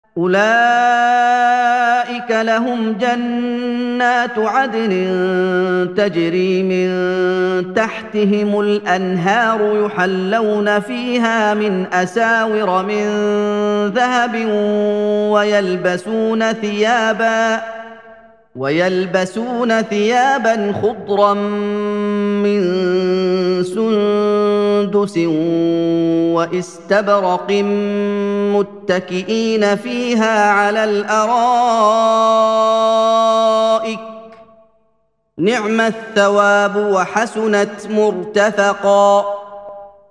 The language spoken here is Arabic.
أولئك لهم جنات عدن تجري من تحتهم الأنهار يحلون فيها من أساور من ذهب ويلبسون ثيابا خضرا من سندس واستبرق متكئين فيها على الارائك نعم الثواب وحسنت مرتفقا